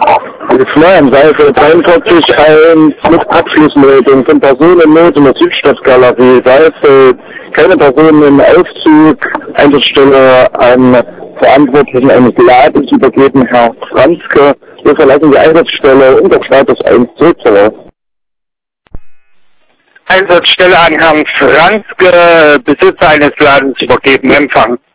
Florian Seife, 43, mit Abschlussmeldung von Personen in Not in der Südstadtgalerie. Da ist keine Person im Aufzug. Einsatzstelle an Verantwortlichen eines Ladens übergeben, Herr Franzke. Wir verlassen die Einsatzstelle unter Status 1 zurück. Einsatzstelle an Herrn Franzke, Besitzer eines Ladens übergeben, Empfang.